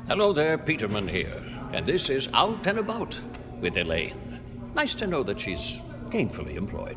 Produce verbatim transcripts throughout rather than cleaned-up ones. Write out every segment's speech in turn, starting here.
Hello there, Peterman here, and this is Out and About with Elaine. Nice to know that she's gainfully employed.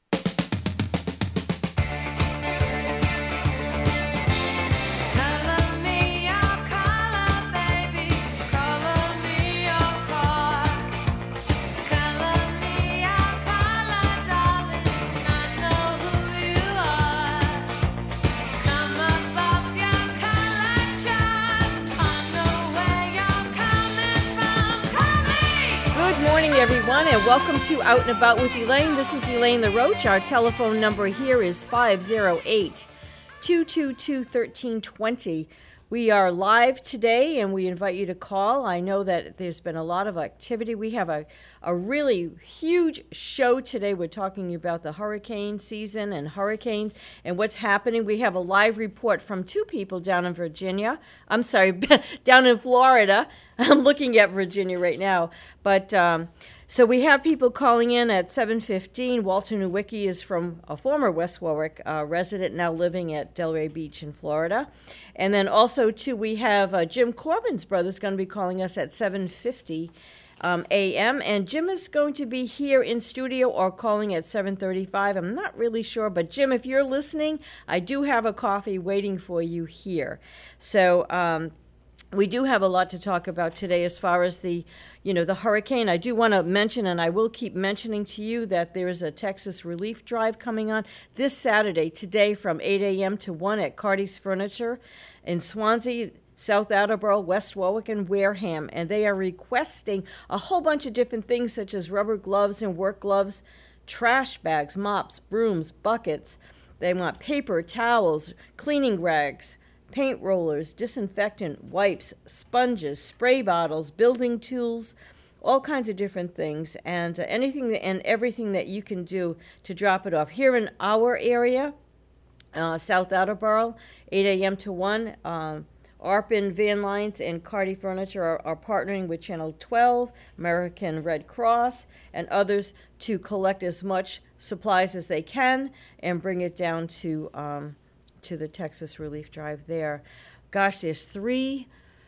Everyone, and welcome to Out and About with Elaine. This is Elaine LaRoche. Our telephone number here is five oh eight, two two two, one three two zero. We are live today, and we invite you to call. I know that there's been a lot of activity. We have a, a really huge show today. We're talking about the hurricane season and hurricanes and what's happening. We have a live report from two people down in Virginia. I'm sorry, down in Florida. I'm looking at Virginia right now. But um, so we have people calling in at seven fifteen. Walter Nowicki is from a former West Warwick uh, resident, now living at Delray Beach in Florida. And then also, too, we have uh, Jim Corbin's brother is going to be calling us at seven fifty um, a m. And Jim is going to be here in studio or calling at seven thirty-five. I'm not really sure. But, Jim, if you're listening, I do have a coffee waiting for you here. So um we do have a lot to talk about today as far as the, you know, the hurricane. I do want to mention, and I will keep mentioning to you, that there is a Texas relief drive coming on this Saturday, today, from eight a.m. to one at Carty's Furniture in Swansea, South Attleboro, West Warwick, and Wareham. And they are requesting a whole bunch of different things, such as rubber gloves and work gloves, trash bags, mops, brooms, buckets. They want paper, towels, cleaning rags, paint rollers, disinfectant, wipes, sponges, spray bottles, building tools, all kinds of different things, and uh, anything that, and everything that you can do to drop it off. Here in our area, uh, South Attleboro, eight a.m. to one, um, Arpin Van Lines and Carty Furniture are, are partnering with Channel twelve, American Red Cross, and others to collect as much supplies as they can and bring it down to um, to the Texas Relief Drive there. Gosh, there's three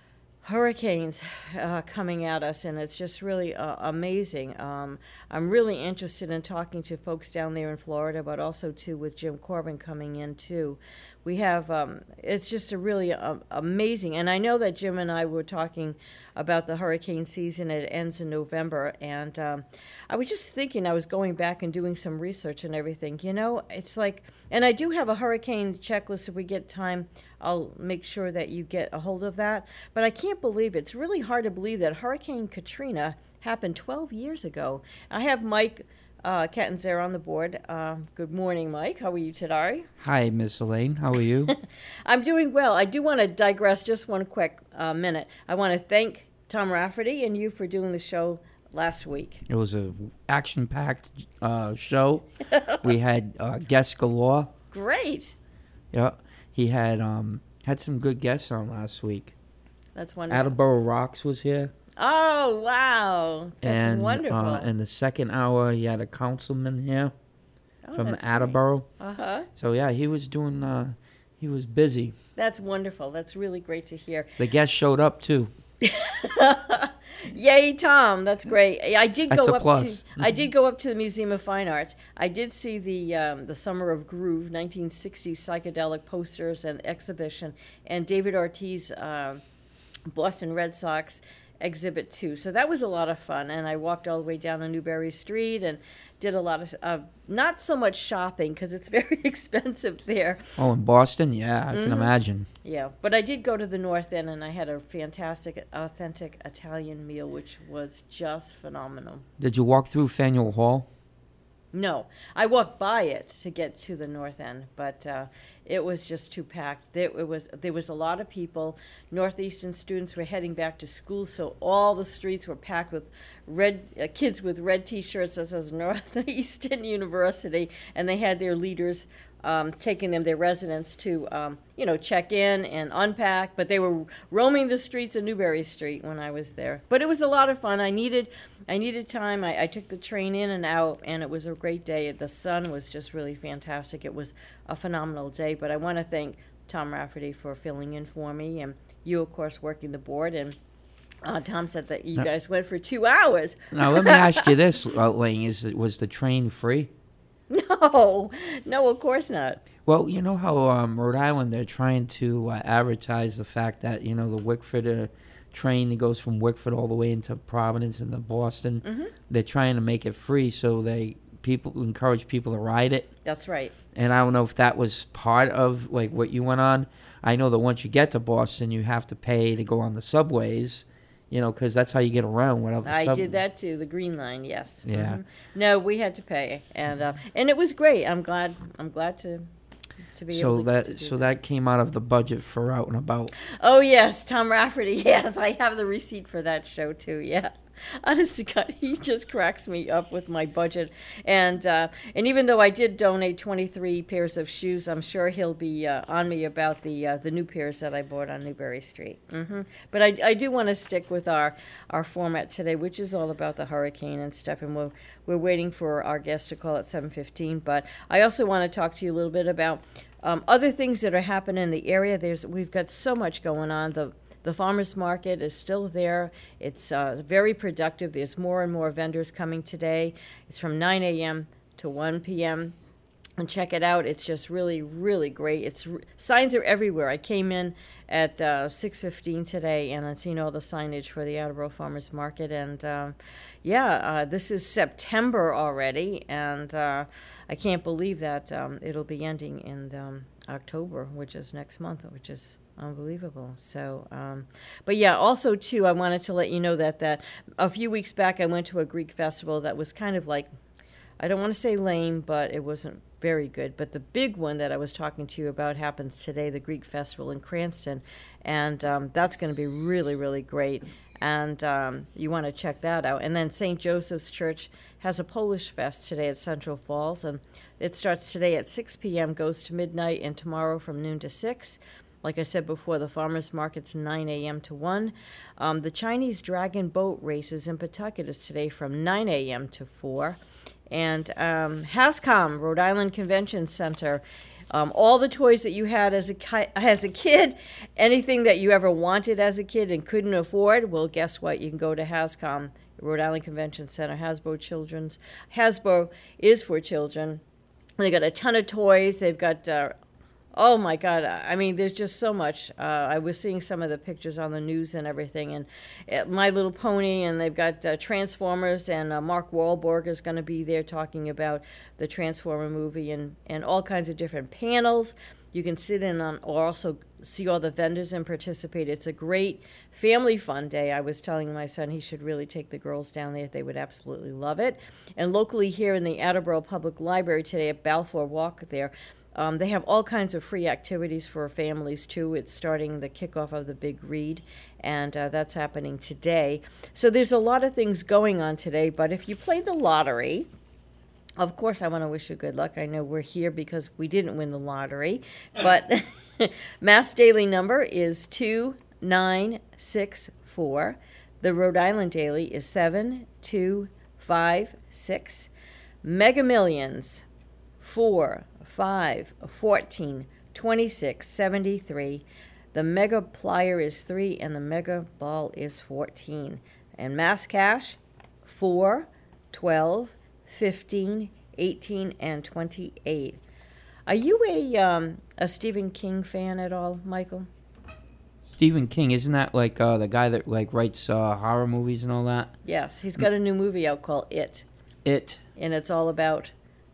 hurricanes uh, coming at us, and it's just really uh, amazing. Um, I'm really interested in talking to folks down there in Florida, but also, too, with Jim Corbin coming in, too. We have, um, it's just a really uh, amazing, and I know that Jim and I were talking about the hurricane season. It ends in November, and um, I was just thinking, I was going back and doing some research and everything. You know, it's like, and I do have a hurricane checklist. If we get time, I'll make sure that you get a hold of that. But I can't believe, it's really hard to believe that Hurricane Katrina happened twelve years ago. I have Mike uh, Catanzaro on the board. Uh, good morning, Mike. How are you today? Hi, Miss Elaine. How are you? I'm doing well. I do want to digress just one quick uh, minute. I want to thank Tom Rafferty and you for doing the show last week. It was a action-packed uh, show. We had uh, guests galore. Great. Yeah, he had um, had some good guests on last week. That's wonderful. Attleboro Rocks was here. Oh, wow. That's and, wonderful. Uh, in the second hour, he had a councilman here oh, from that's Attleboro. Uh-huh. So, yeah, he was doing, uh, he was busy. That's wonderful. That's really great to hear. The guests showed up, too. Yay, Tom! That's great. I did That's go a up plus. to. I did go up to the Museum of Fine Arts. I did see the um, the Summer of Groove, nineteen sixties psychedelic posters and exhibition, and David Ortiz, uh, Boston Red Sox exhibit too. So that was a lot of fun. And I walked all the way down to Newberry Street and did a lot of uh, not so much shopping because it's very expensive there. Oh, in Boston? Yeah, I mm-hmm. can imagine. Yeah, but I did go to the North End and I had a fantastic, authentic Italian meal, which was just phenomenal. Did you walk through Faneuil Hall? No, I walked by it to get to the North End, but uh, it was just too packed. There, it was, there was a lot of people. Northeastern students were heading back to school, so all the streets were packed with red uh, kids with red T-shirts that says Northeastern University, and they had their leaders um, taking them, their residents, to um, you know, check in and unpack. But they were roaming the streets of Newberry Street when I was there. But it was a lot of fun. I needed, I needed time. I, I took the train in and out, and it was a great day. The sun was just really fantastic. It was a phenomenal day. But I want to thank Tom Rafferty for filling in for me, and you, of course, working the board, and uh, Tom said that you No. guys went for two hours. Now, let me ask you this, uh, Lane, is was the train free? No, no, of course not. Well, you know how um, Rhode Island, they're trying to uh, advertise the fact that, you know, the Wickford uh, train that goes from Wickford all the way into Providence and to Boston, Mm-hmm. they're trying to make it free so they people encourage people to ride it. That's right. And I don't know if that was part of, like, what you went on. I know that once you get to Boston, you have to pay to go on the subways, you know, because that's how you get around without the I sub- did that too. The Green Line, yes. Yeah. Mhm. No, we had to pay, and uh, and it was great. I'm glad. I'm glad to to be So able to, that to do so that came out of the budget for Out and About. Oh yes, Tom Rafferty. Yes, I have the receipt for that show too. Yeah, honestly, God, he just cracks me up with my budget. And uh, and even though I did donate twenty-three pairs of shoes, I'm sure he'll be uh, on me about the uh, the new pairs that I bought on Newberry Street. hmm But I, I do want to stick with our our format today, which is all about the hurricane and stuff. And we're we're waiting for our guest to call at seven fifteen. But I also want to talk to you a little bit about Um, other things that are happening in the area. There's we've got so much going on. The the farmers market is still there. It's uh, very productive. There's more and more vendors coming today. It's from nine a.m. to one p.m. And check it out. It's just really, really great. It's signs are everywhere. I came in at uh, six fifteen today, and I've seen all the signage for the Attleboro Farmers Market. And um, yeah, uh, this is September already, and uh, I can't believe that um, it'll be ending in um, October, which is next month, which is unbelievable. So, um, but yeah, also too, I wanted to let you know that that a few weeks back I went to a Greek festival that was kind of like, I don't want to say lame, but it wasn't very good. But the big one that I was talking to you about happens today, the Greek Festival in Cranston. And um, that's going to be really, really great. And um, you want to check that out. And then Saint Joseph's Church has a Polish Fest today at Central Falls. And it starts today at six p.m., goes to midnight, and tomorrow from noon to six. Like I said before, the farmers market's nine a.m. to one. Um, the Chinese Dragon Boat Races in Pawtucket is today from nine a.m. to four. And um, HASCOM, Rhode Island Convention Center, um, all the toys that you had as a, ki- as a kid, anything that you ever wanted as a kid and couldn't afford, well, guess what? You can go to HASCOM, Rhode Island Convention Center, Hasbro Children's. Hasbro is for children. They got a ton of toys. They've got... Uh, Oh, my God. I mean, there's just so much. Uh, I was seeing some of the pictures on the news and everything, and uh, My Little Pony, and they've got uh, Transformers, and uh, Mark Wahlberg is going to be there talking about the Transformer movie, and, and all kinds of different panels. You can sit in on, or also see all the vendors and participate. It's a great family fun day. I was telling my son he should really take the girls down there. They would absolutely love it. And locally here in the Attleboro Public Library today at Balfour Walk there, Um, they have all kinds of free activities for families, too. It's starting the kickoff of the Big Read, and uh, that's happening today. So there's a lot of things going on today, but if you play the lottery, of course, I want to wish you good luck. I know we're here because we didn't win the lottery, but Mass Daily number is two nine six four. The Rhode Island Daily is seven two five six. Mega Millions, four five, fourteen, twenty-six, seventy-three. The Mega Plier is three, and the Mega Ball is fourteen. And Mass Cash, four, twelve, fifteen, eighteen, and twenty-eight. Are you a um, a Stephen King fan at all, Michael? Stephen King, isn't that like uh, the guy that like writes uh, horror movies and all that? Yes, he's got a new movie out called It. It. And it's all about...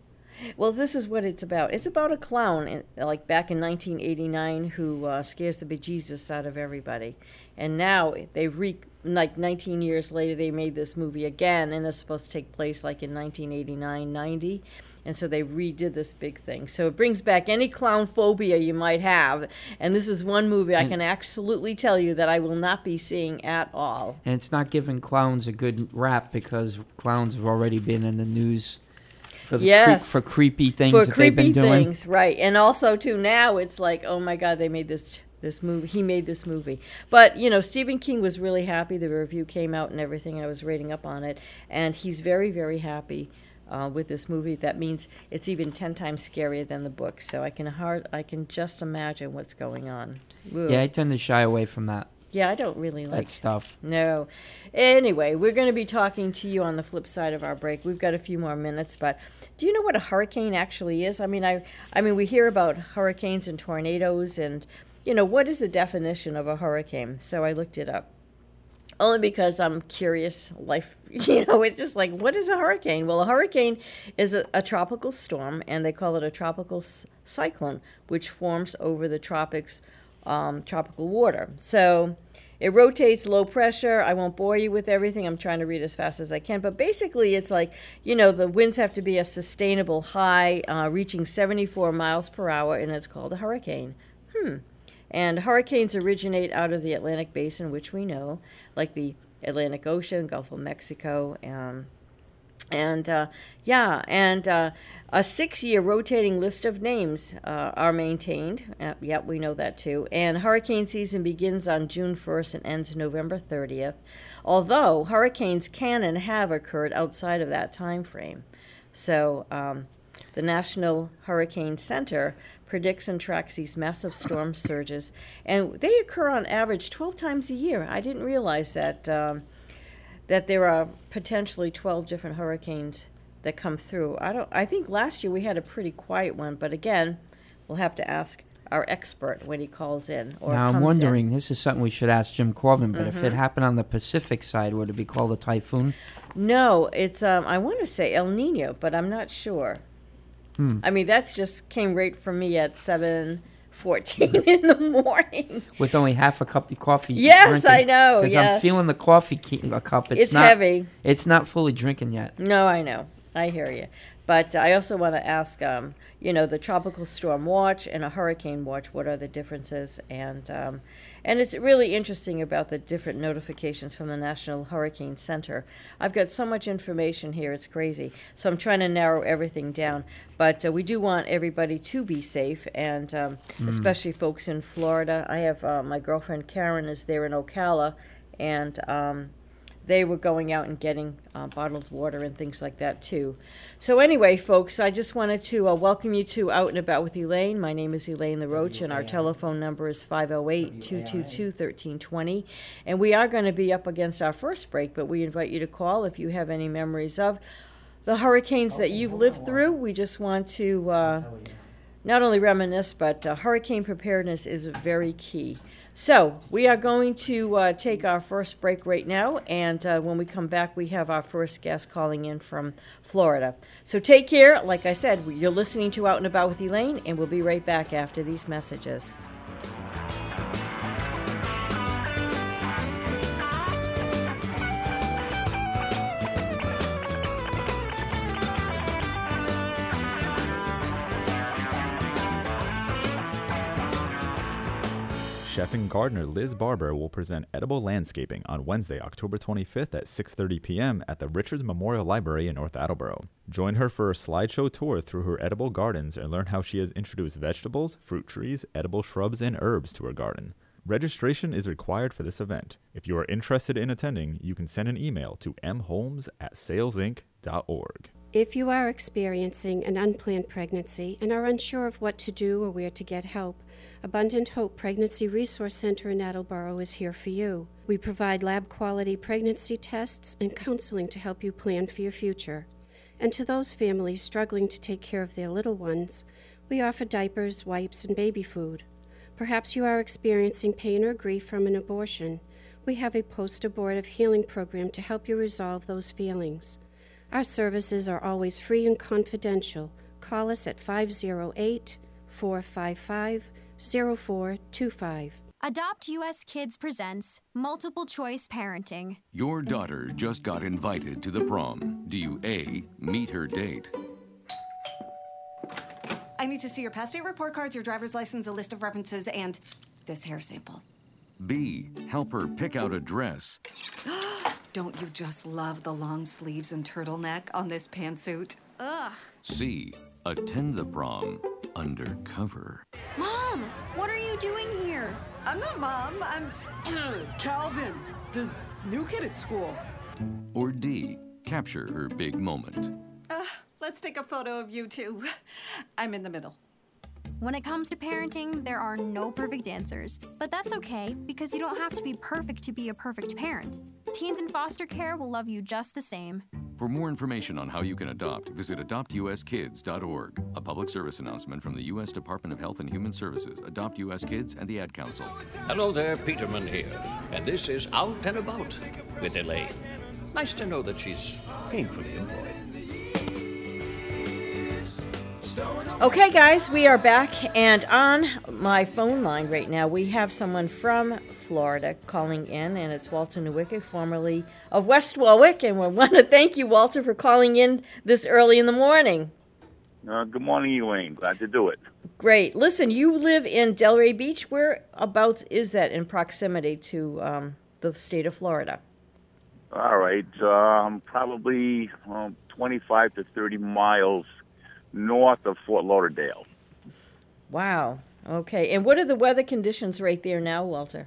Well, this is what it's about. It's about a clown, like back in nineteen eighty-nine, who uh, scares the bejesus out of everybody. And now they've re like nineteen years later, they made this movie again, and it's supposed to take place like in nineteen eighty-nine, ninety. And so they redid this big thing. So it brings back any clown phobia you might have. And this is one movie I can absolutely tell you that I will not be seeing at all. And it's not giving clowns a good rap because clowns have already been in the news. For, the yes. cre- for creepy things for that creepy they've been doing. things, right. And also, too, now it's like, oh, my God, they made this this movie. He made this movie. But, you know, Stephen King was really happy. The review came out and everything, and I was reading up on it. And he's very, very happy uh, with this movie. That means it's even ten times scarier than the book. So I can hard, I can just imagine what's going on. Ugh. Yeah, I tend to shy away from that. Yeah, I don't really like that stuff. No. Anyway, we're going to be talking to you on the flip side of our break. We've got a few more minutes, but do you know what a hurricane actually is? I mean, I, I mean, we hear about hurricanes and tornadoes, and you know, what is the definition of a hurricane? So I looked it up. Only because I'm curious. Life, you know, it's just like, what is a hurricane? Well, a hurricane is a, a tropical storm, and they call it a tropical s- cyclone, which forms over the tropics. Um, tropical water. So it rotates low pressure. I won't bore you with everything. I'm trying to read as fast as I can. But basically, it's like, you know, the winds have to be a sustainable high, uh, reaching seventy-four miles per hour, and it's called a hurricane. Hmm. And hurricanes originate out of the Atlantic Basin, which we know, like the Atlantic Ocean, Gulf of Mexico, um, And, uh, yeah, and uh, a six-year rotating list of names uh, are maintained. Uh, yep, we know that too. And hurricane season begins on June first and ends November thirtieth, although hurricanes can and have occurred outside of that time frame. So um, the National Hurricane Center predicts and tracks these massive storm surges, and they occur on average twelve times a year. I didn't realize that. Um, that there are potentially twelve different hurricanes that come through. I don't. I think last year we had a pretty quiet one, but again, we'll have to ask our expert when he calls in. Or now, comes I'm wondering, in. this is something we should ask Jim Corbin, but Mm-hmm. if it happened on the Pacific side, would it be called a typhoon? No, it's, um, I want to say El Nino, but I'm not sure. Hmm. I mean, that just came right from me at seven fourteen in the morning. With only half a cup of coffee. Yes, drinking. I know, Because yes. I'm feeling the coffee ke- a cup. It's, It's not, heavy. It's not fully drinking yet. No, I know. I hear you. But I also want to ask, um, you know, the tropical storm watch and a hurricane watch, what are the differences? And um, and it's really interesting about the different notifications from the National Hurricane Center. I've got so much information here, it's crazy. So I'm trying to narrow everything down. But uh, we do want everybody to be safe, and um, Mm. especially folks in Florida. I have uh, my girlfriend Karen is there in Ocala, and um, they were going out and getting uh, bottled water and things like that, too. So anyway, folks, I just wanted to uh, welcome you to Out and About with Elaine. My name is Elaine LaRoche, and our telephone number is five oh eight, two two two, one three two zero. And we are going to be up against our first break, but we invite you to call if you have any memories of the hurricanes that you've lived through. We just want to uh, not only reminisce, but uh, hurricane preparedness is very key. So we are going to uh, take our first break right now, and uh, when we come back, we have our first guest calling in from Florida. So take care. Like I said, you're listening to Out and About with Elaine, and we'll be right back after these messages. Chef and gardener Liz Barber will present Edible Landscaping on Wednesday, October twenty-fifth at six thirty p.m. at the Richards Memorial Library in North Attleboro. Join her for a slideshow tour through her edible gardens and learn how she has introduced vegetables, fruit trees, edible shrubs, and herbs to her garden. Registration is required for this event. If you are interested in attending, you can send an email to m holmes at sales inc dot org. If you are experiencing an unplanned pregnancy and are unsure of what to do or where to get help, Abundant Hope Pregnancy Resource Center in Attleboro is here for you. We provide lab-quality pregnancy tests and counseling to help you plan for your future. And to those families struggling to take care of their little ones, we offer diapers, wipes, and baby food. Perhaps you are experiencing pain or grief from an abortion. We have a post-abortive healing program to help you resolve those feelings. Our services are always free and confidential. Call us at five oh eight, four five five, oh four two five. Adopt U S Kids presents Multiple Choice Parenting. Your daughter just got invited to the prom. Do you A, meet her date? I need to see your past date report cards, your driver's license, a list of references, and this hair sample. B, help her pick out a dress? Don't you just love the long sleeves and turtleneck on this pantsuit? Ugh. C, attend the prom undercover? Mom, what are you doing here? I'm not Mom, I'm Calvin, the new kid at school. Or D, capture her big moment? Uh, let's take a photo of you two. I'm in the middle. When it comes to parenting, there are no perfect answers. But that's okay, because you don't have to be perfect to be a perfect parent. Teens in foster care will love you just the same. For more information on how you can adopt, visit adopt u s kids dot org. A public service announcement from the U S Department of Health and Human Services, Adopt U S Kids, and the Ad Council. Hello there, Peterman here. And this is Out and About with Elaine. Nice to know that she's gainfully employed. Okay, guys, we are back, and on my phone line right now, we have someone from Florida calling in, and it's Walter Nowicki, formerly of West Warwick, and we want to thank you, Walter, for calling in this early in the morning. Uh, good morning, Elaine. Glad to do it. Great. Listen, you live in Delray Beach. Whereabouts is that in proximity to um, the state of Florida? All right. Um, probably um, twenty-five to thirty miles north of Fort Lauderdale. Wow. Okay. And what are the weather conditions right there now, Walter?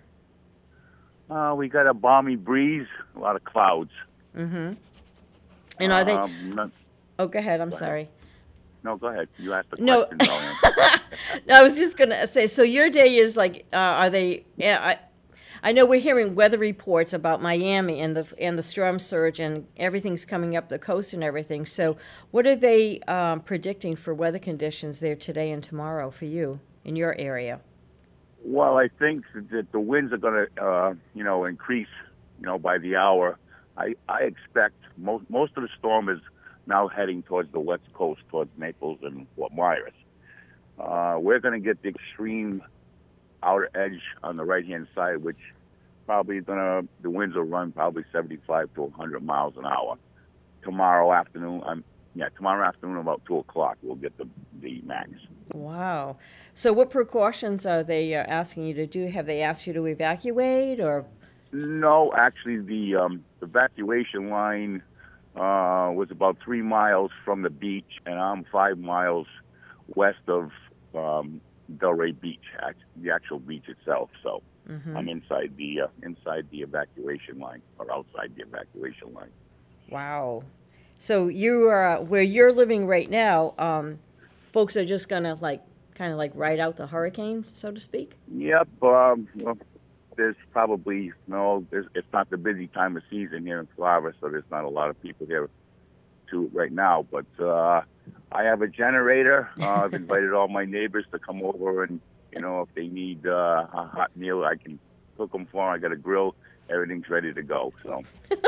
Uh, we got a balmy breeze, a lot of clouds. Mm-hmm. And are they... Um, not... Oh, go ahead. I'm go sorry. Ahead. No, go ahead. You asked the no. question. No, I was just going to say, so your day is like, uh, are they... Yeah, I, I know we're hearing weather reports about Miami and the and the storm surge and everything's coming up the coast and everything. So what are they um, predicting for weather conditions there today and tomorrow for you in your area? Well, I think that the winds are going to, uh, you know, increase, you know, by the hour. I, I expect most most of the storm is now heading towards the west coast, towards Naples and Fort Myers. Uh, we're going to get the extreme outer edge on the right-hand side, which probably is going to, the winds will run probably seventy-five to one hundred miles an hour. Tomorrow afternoon, um, yeah, tomorrow afternoon about two o'clock, we'll get the, the max. Wow. So what precautions are they uh, asking you to do? Have they asked you to evacuate or? No, actually, the um, evacuation line uh, was about three miles from the beach, and I'm five miles west of um, Delray Beach, the actual beach itself. So mm-hmm. I'm inside the uh, inside the evacuation line, or outside the evacuation line. Well, so you are uh, where you're living right now. Um, folks are just gonna like kind of like ride out the hurricane, so to speak. Yep. Um, well, there's probably no. There's, it's not the busy time of season here in Florida, so there's not a lot of people here to right now. But uh, I have a generator. Uh, I've invited all my neighbors to come over, and you know, if they need uh, a hot meal, I can cook them for them. I got a grill. Everything's ready to go. So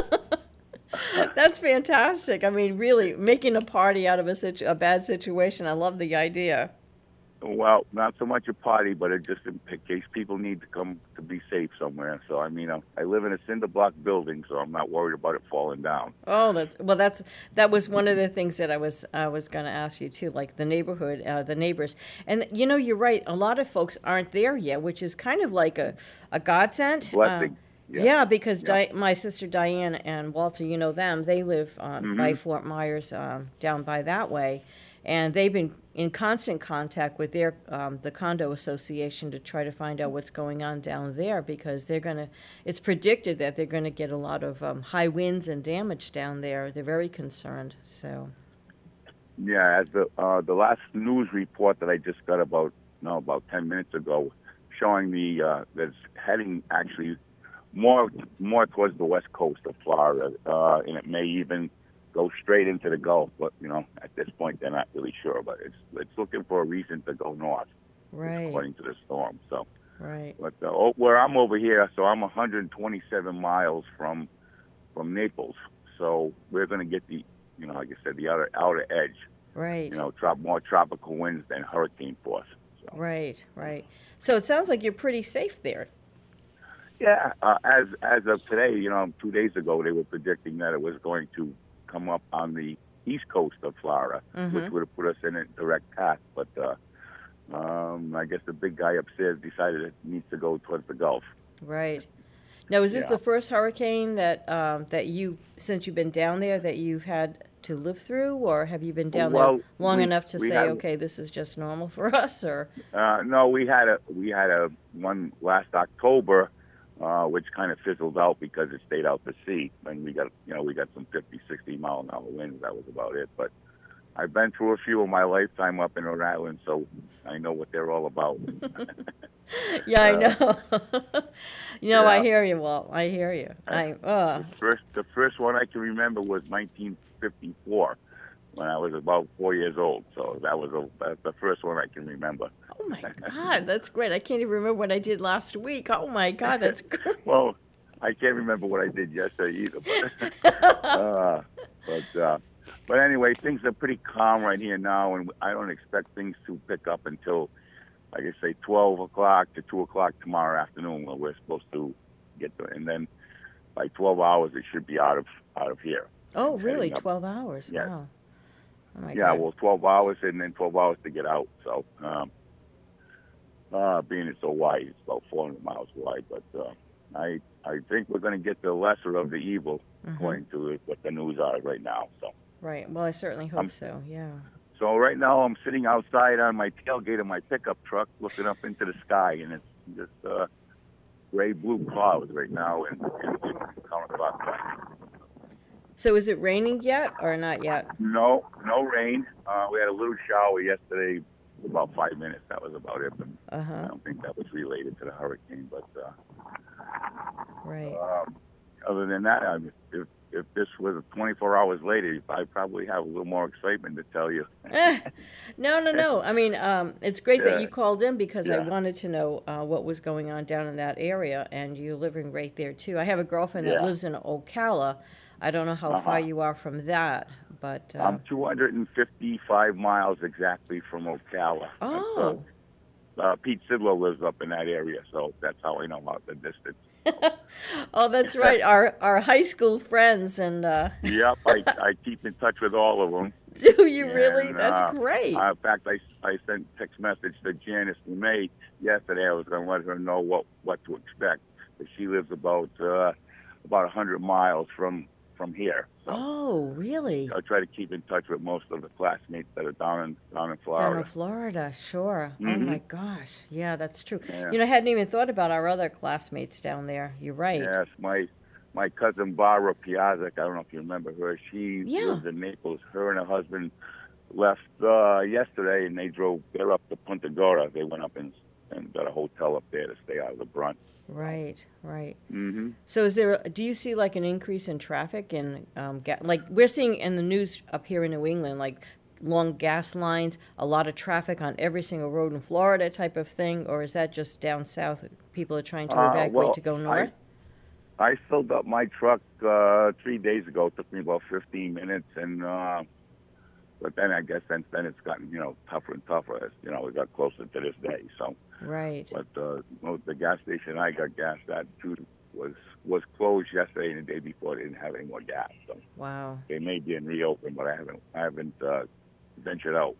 that's fantastic. I mean, really making a party out of a, situ- a bad situation. I love the idea. Well, not so much a party, but it just in case people need to come to be safe somewhere. So, I mean, I live in a cinder block building, so I'm not worried about it falling down. Oh, that's well. That's that was one of the things that I was I was going to ask you too, like the neighborhood, uh, the neighbors, and you know, you're right. A lot of folks aren't there yet, which is kind of like a a godsend. Blessing. Um, yeah. yeah, because yeah. Di- my sister Diane and Walter, you know them. They live um, mm-hmm. by Fort Myers, um, down by that way. And they've been in constant contact with their um, the condo association to try to find out what's going on down there, because they're going to. It's predicted that they're going to get a lot of um, high winds and damage down there. They're very concerned. So. Yeah, as the uh, the last news report that I just got about no about ten minutes ago, showing the uh, that's heading actually more more towards the west coast of Florida, uh, and it may even go straight into the Gulf, but you know, at this point they're not really sure. But it's it's looking for a reason to go north, right? According to the storm. So, right. But uh, oh, where I'm over here, so I'm one hundred twenty-seven miles from from Naples. So we're going to get the, you know, like I said, the outer outer edge. Right. You know, trop- more tropical winds than hurricane force. So. Right. Right. So it sounds like you're pretty safe there. Yeah. Uh, as as of today, you know, two days ago they were predicting that it was going to come up on the east coast of Florida, mm-hmm. which would have put us in a direct path. But uh, um, I guess the big guy upstairs decided it needs to go towards the Gulf. Right. Now, is this yeah. the first hurricane that um, that you, since you've been down there, that you've had to live through, or have you been down well, there long we, enough to say, had, okay, this is just normal for us? Or uh, no, we had a we had a one last October. uh, which kind of fizzled out because it stayed out to sea. And we got, you know, we got some fifty, sixty mile an hour winds. That was about it. But I've been through a few in my lifetime up in Rhode Island, so I know what they're all about. Yeah, I know. you know, yeah. I hear you, Walt. I hear you. I uh. the first the first one I can remember was nineteen fifty-four, when I was about four years old. So that was a, that's the first one I can remember. Oh my God, that's great! I can't even remember what I did last week. Oh my God, that's great. Well, I can't remember what I did yesterday either. But uh, but, uh, but anyway, things are pretty calm right here now, and I don't expect things to pick up until, like I say, twelve o'clock to two o'clock tomorrow afternoon, when we're supposed to get to, and then by twelve hours it should be out of out of here. Oh, really? twelve hours? Yeah. Wow. Oh my yeah, God. well, twelve hours and then twelve hours to get out. So, um, uh, being it's so wide, it's about four hundred miles wide. But uh, I I think we're going to get the lesser of the evil, Mhm. according to what the news are right now. So, Right. Well, I certainly hope Um, so. Yeah. so right now I'm sitting outside on my tailgate of my pickup truck, looking up into the sky, and it's just uh, gray blue clouds right now in, in, in counterclockwise. So is it raining yet or not yet? No, no rain. Uh, we had a little shower yesterday, about five minutes. That was about it. But Uh-huh. I don't think that was related to the hurricane. But uh, Right. um, other than that, I mean, if if this was twenty-four hours later, I'd probably have a little more excitement to tell you. Eh, no, no, no. I mean, um, it's great Yeah. that you called in because I Yeah. wanted to know uh, what was going on down in that area, and you're living right there too. I have a girlfriend that Yeah. lives in Ocala. I don't know how Uh-huh. far you are from that, but uh, I'm two hundred fifty-five miles exactly from Ocala. oh, Uh, uh, Pete Sidlow lives up in that area, so that's how I know about the distance. oh, that's right. Our our high school friends, and uh, Yep, I, I keep in touch with all of them. do you really? And, That's uh, great. Uh, in fact, I, I sent a text message to Janice LeMay yesterday. I was going to let her know what, what to expect. But she lives about uh, about one hundred miles from, from here. So oh, really? I try to keep in touch with most of the classmates that are down in, down in Florida. Down in Florida, sure. Oh Mhm. my gosh, yeah, that's true. Yeah. You know, I hadn't even thought about our other classmates down there. You're right. Yes, my my cousin Barbara Piazza, I don't know if you remember her. She Yeah. lives in Naples. Her and her husband left uh, yesterday, and they drove. They're up to Punta Gorda. They went up and and got a hotel up there to stay out of the brunt. Right, right. Mm-hmm. So, is there? Do you see like an increase in traffic and um, ga- like we're seeing in the news up here in New England, like long gas lines, a lot of traffic on every single road in Florida, type of thing, or is that just down south? People are trying to Uh, evacuate well, to go I- north. I filled up my truck uh, three days ago. It took me about fifteen minutes, and uh, but then I guess since then it's gotten you know tougher and tougher as you know we got closer to this day. So, Right. but uh, well, the gas station I got gas at too was was closed yesterday and the day before. They didn't have any more gas, so Wow. they may be in reopen, but I haven't I haven't uh, ventured out.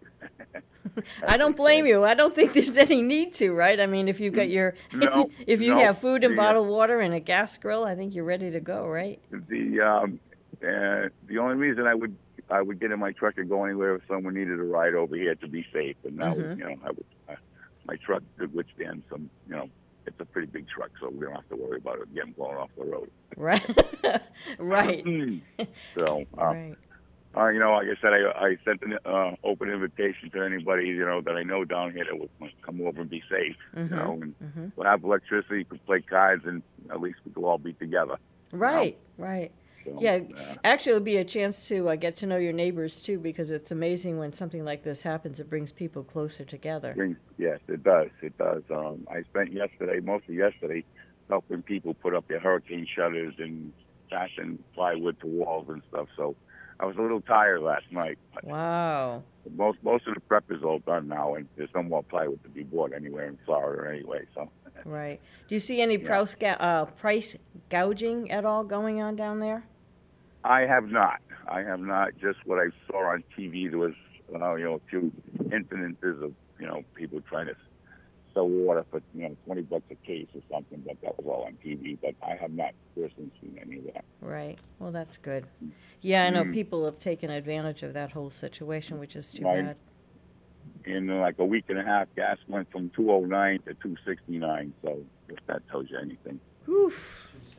I don't blame you. I don't think there's any need to, right? I mean, if you got your if No, you, if you no. have food and The, bottled water and a gas grill, I think you're ready to go, right? The um, uh, the only reason I would I would get in my truck and go anywhere if someone needed a ride over here to be safe. And now Mhm. you know I would, uh, my truck could withstand some. You know, it's a pretty big truck, so we don't have to worry about it getting blown off the road. Right. right. So, uh, Right. uh, you know, like I said, I, I sent an uh, open invitation to anybody you know that I know down here that would come over and be safe. Mhm. You know, and Mhm. we'll have electricity, we could play cards, and at least we could all be together. Right. Right. So, Yeah, uh, actually, it'll be a chance to uh, get to know your neighbors too, because it's amazing when something like this happens. It brings people closer together. Brings- Yes, it does. It does. Um, I spent yesterday, most of yesterday, helping people put up their hurricane shutters and fasten plywood to walls and stuff. So I was a little tired last night. But Wow. most most of the prep is all done now, and there's no more plywood to be bought anywhere in Florida anyway. So Right. Do you see any Yeah. price, ga- uh, price gouging at all going on down there? I have not. I have not. Just what I saw on T V. There was, uh, you know, a few incidences of, you know, people trying to sell water for, you know, twenty bucks a case or something. But that was all on T V. But I have not personally seen any of that. Right. Well, that's good. Yeah, I know Mm. people have taken advantage of that whole situation, which is too Right. bad. In uh, like a week and a half, gas went from two oh nine to two sixty-nine. So if that tells you anything. Oof.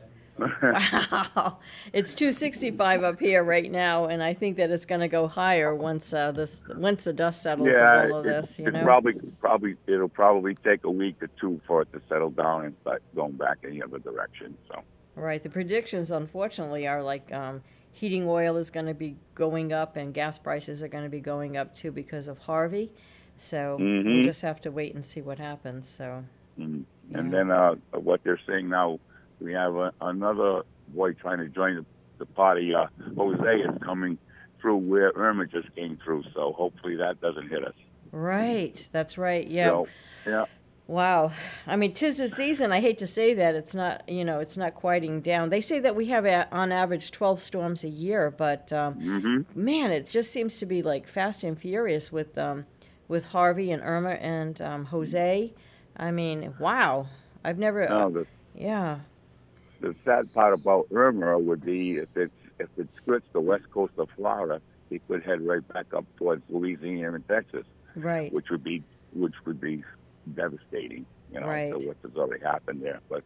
Wow. It's two sixty-five up here right now, and I think that it's going to go higher once uh, this once the dust settles Yeah, of all of it- this. You it's know. probably probably it'll probably take a week or two for it to settle down and start going back in the other direction. So Right. The predictions, unfortunately, are like um, heating oil is going to be going up, and gas prices are going to be going up too because of Harvey. So we'll Mhm. just have to wait and see what happens. So. mm. and then uh, what they're saying now, we have a, another boy trying to join the, the party. Uh, Jose is coming through where Irma just came through. So hopefully that doesn't hit us. Right. That's right. Yeah. So, yeah. Wow. I mean, 'tis the season. I hate to say that. It's not, you know, it's not quieting down. They say that we have, a, on average, twelve storms a year, but, um, hmm man, it just seems to be, like, fast and furious with um, with Harvey and Irma and um, Jose. I mean, wow. I've never, No, the, yeah. the sad part about Irma would be if it's if it skirts the west coast of Florida, it could head right back up towards Louisiana and Texas, Right. which would be which would be devastating. You know, Right. so what has already happened there. But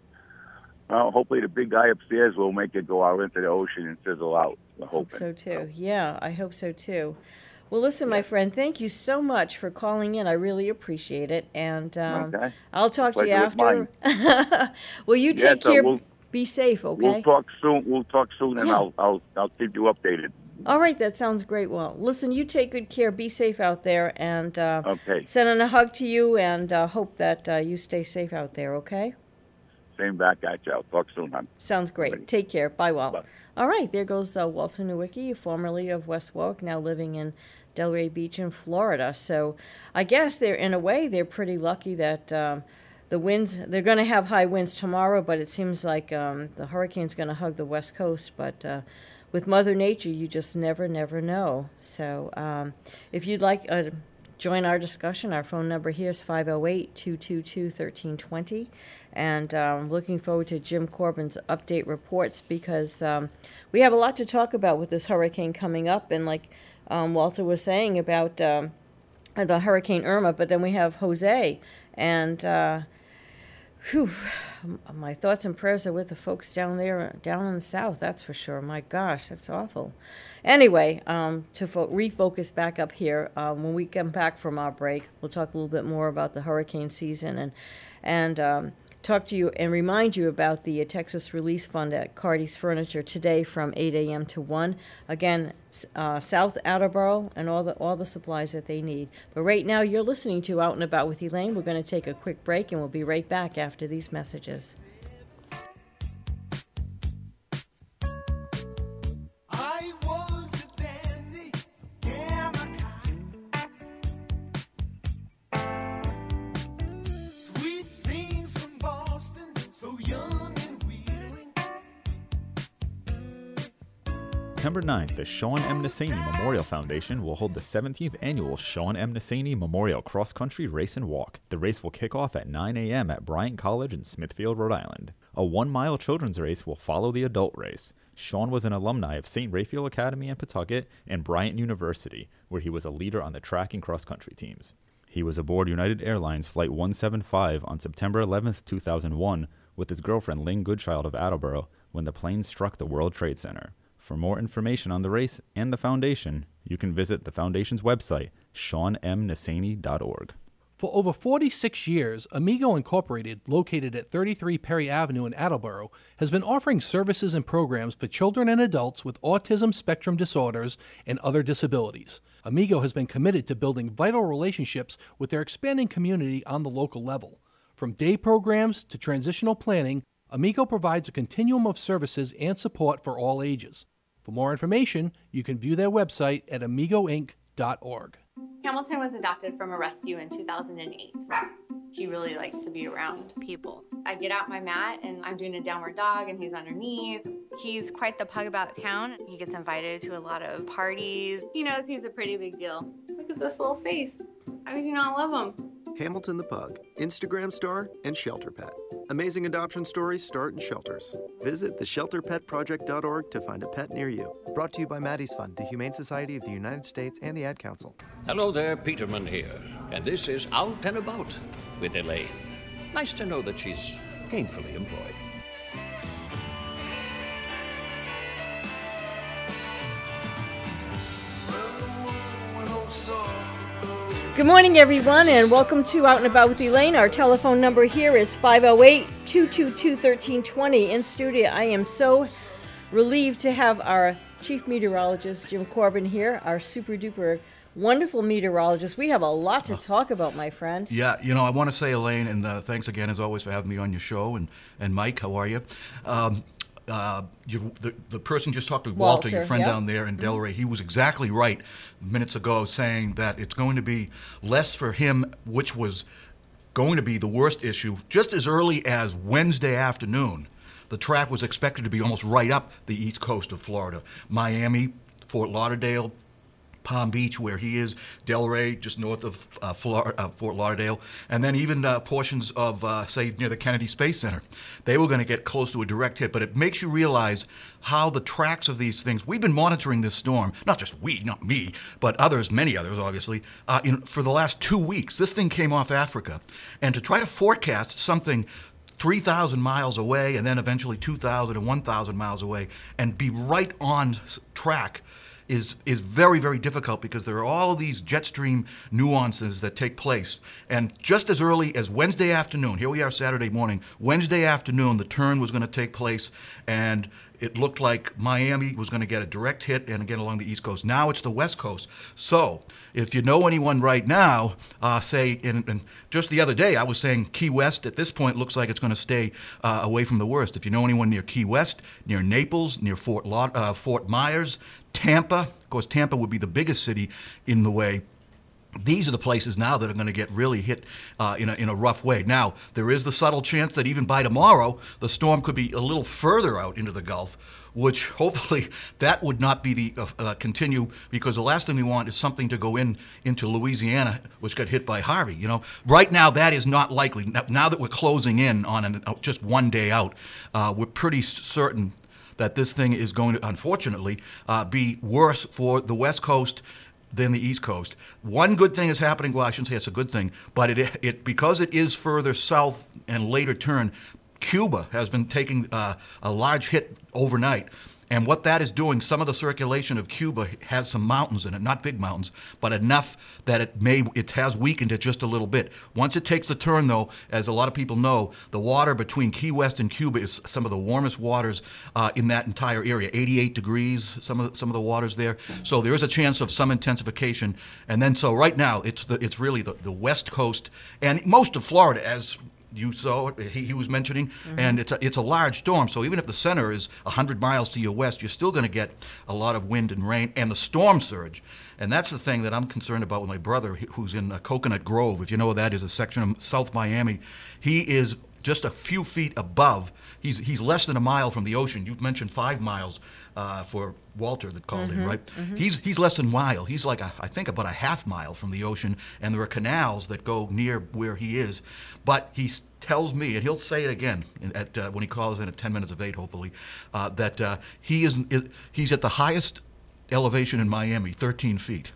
uh, hopefully the big guy upstairs will make it go out into the ocean and sizzle out. We're hope hoping. so, too. Yeah, I hope so, too. Well, listen, my friend, thank you so much for calling in. I really appreciate it. And um, Okay. I'll talk to you Pleasure was after. Well, you Yeah, take so care. we'll- Be safe, okay? We'll talk soon. We'll talk soon, and Yeah. I'll I'll I'll keep you updated. All right, that sounds great. Well, listen, you take good care. Be safe out there. And uh, Okay. sending a hug to you, and uh, hope that uh, you stay safe out there, okay? Same back at you. I'll talk soon, hon. Sounds great. Right. Take care. Bye, Walt. Bye. All right, there goes uh, Walter Nowicki, formerly of West Warwick, now living in Delray Beach in Florida. So I guess they're, in a way, they're pretty lucky that um, the winds, they're going to have high winds tomorrow, but it seems like um, the hurricane's going to hug the West Coast. But uh, with Mother Nature, you just never, never know. So um, if you'd like uh, join our discussion, our phone number here is five oh eight, two two two, one three two zero. And um, looking forward to Jim Corbin's update reports because um, we have a lot to talk about with this hurricane coming up. And like um, Walter was saying about um, the Hurricane Irma, but then we have Jose. And uh, whew, my thoughts and prayers are with the folks down there, down in the south, that's for sure. My gosh, that's awful. Anyway, um, to fo- refocus back up here, um, when we come back from our break, we'll talk a little bit more about the hurricane season and, and um, talk to you and remind you about the uh, Texas Release Fund at Cardi's Furniture today from eight a.m. to one. Again, uh, South Attleboro and all the all the supplies that they need. But right now, you're listening to Out and About with Elaine. We're going to take a quick break, and we'll be right back after these messages. I was a dandy, yeah, my kind. Sweet things from Boston, so young and wheeling. September ninth, the Sean M. Nassani Memorial Foundation will hold the seventeenth annual Sean M. Nassani Memorial Cross Country Race and Walk. The race will kick off at nine a.m. at Bryant College in Smithfield, Rhode Island. A one-mile children's race will follow the adult race. Sean was an alumni of Saint Raphael Academy in Pawtucket and Bryant University, where he was a leader on the track and cross-country teams. He was aboard United Airlines Flight one seventy-five on September eleventh, two thousand one, with his girlfriend Lynn Goodchild of Attleboro when the plane struck the World Trade Center. For more information on the race and the foundation, you can visit the foundation's website, sean m nassani dot org. For over forty-six years, Amigo Incorporated, located at thirty-three Perry Avenue in Attleboro, has been offering services and programs for children and adults with autism spectrum disorders and other disabilities. Amigo has been committed to building vital relationships with their expanding community on the local level. From day programs to transitional planning, Amigo provides a continuum of services and support for all ages. For more information, you can view their website at amigo inc dot org. Hamilton was adopted from a rescue in two thousand eight. He really likes to be around people. I get out my mat and I'm doing a downward dog and he's underneath. He's quite the pug about town. He gets invited to a lot of parties. He knows he's a pretty big deal. Look at this little face. How could you not love him? Hamilton the Pug, Instagram star and shelter pet. Amazing adoption stories start in shelters. Visit the shelter pet project dot org to find a pet near you. Brought to you by Maddie's Fund, the Humane Society of the United States, and the Ad Council. Hello there, Peterman here, and this is Out and About with Elaine. Nice to know that she's gainfully employed. Good morning, everyone, and welcome to Out and About with Elaine. Our telephone number here is five oh eight, two two two, one three two zero. In studio, I am so relieved to have our chief meteorologist, Jim Corbin, here, our super-duper wonderful meteorologist. We have a lot to talk about, my friend. Yeah, you know, I want to say, Elaine, and uh, thanks again, as always, for having me on your show. And, and Mike, how are you? Um, uh, you the, the person just talked to Walter, Walter your friend yep. down there in Delray. He was exactly right minutes ago, saying that it's going to be less for him, which was going to be the worst issue, just as early as Wednesday afternoon. The track was expected to be almost right up the east coast of Florida. Miami, Fort Lauderdale, Palm Beach, where he is, Delray, just north of uh, Flor- uh, Fort Lauderdale, and then even uh, portions of, uh, say, near the Kennedy Space Center. They were going to get close to a direct hit, but it makes you realize how the tracks of these things, we've been monitoring this storm, not just we, not me, but others, many others, obviously, uh, in, for the last two weeks. This thing came off Africa, and to try to forecast something three thousand miles away and then eventually two thousand and one thousand miles away and be right on track is is very, very difficult because there are all of these jet stream nuances that take place. And just as early as Wednesday afternoon, here we are Saturday morning, Wednesday afternoon, the turn was going to take place, and it looked like Miami was going to get a direct hit and again along the East Coast. Now it's the West Coast. So if you know anyone right now, uh, say, in, in just the other day, I was saying Key West at this point looks like it's going to stay uh, away from the worst. If you know anyone near Key West, near Naples, near Fort, Laud- uh, Fort Myers, Tampa, of course, Tampa would be the biggest city in the way. These are the places now that are going to get really hit uh, in, a, in a rough way. Now, there is the subtle chance that even by tomorrow, the storm could be a little further out into the Gulf, which hopefully that would not be the uh, uh, continue, because the last thing we want is something to go in into Louisiana, which got hit by Harvey. You know, right now that is not likely. Now, now that we're closing in on an, uh, just one day out, uh, we're pretty certain that this thing is going to, unfortunately, uh, be worse for the West Coast than the East Coast. One good thing is happening. Well, I shouldn't say it's a good thing, but it it because it is further south and later turn, Cuba has been taking uh, a large hit overnight. And what that is doing, some of the circulation of Cuba has some mountains in it, not big mountains, but enough that it may it has weakened it just a little bit. Once it takes the turn, though, as a lot of people know, the water between Key West and Cuba is some of the warmest waters uh, in that entire area, eighty-eight degrees, some of the, some of the waters there. So there is a chance of some intensification. And then so right now, it's the it's really the, the West Coast and most of Florida, as you saw, he, he was mentioning, mm-hmm. and it's a, it's a large storm. So even if the center is one hundred miles to your west, you're still going to get a lot of wind and rain and the storm surge. And that's the thing that I'm concerned about with my brother, who's in uh, Coconut Grove. If you know where that is, a section of South Miami. He is just a few feet above. He's he's less than a mile from the ocean. You mentioned five miles uh, for Walter that called mm-hmm, in, right? Mm-hmm. He's he's less than a mile. He's like, a, I think, about a half mile from the ocean, and there are canals that go near where he is. But he tells me, and he'll say it again at uh, when he calls in at ten minutes of eight, hopefully, uh, that uh, he is he's at the highest elevation in Miami, thirteen feet.